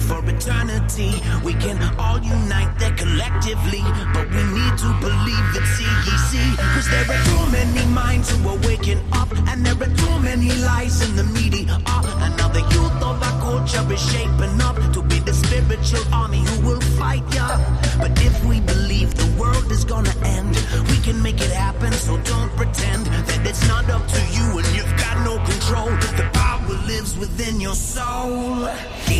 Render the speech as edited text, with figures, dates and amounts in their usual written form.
for eternity. We can all unite there collectively, but we need to believe it, see, cause there are too many minds who are waking up, and there are too many lies in the media. And now the youth of our culture is shaping up to be the spiritual army who will fight ya. But if we believe the world is gonna end, we can make it happen, so don't pretend that it's not up to you and you've got no control. The power lives within your soul.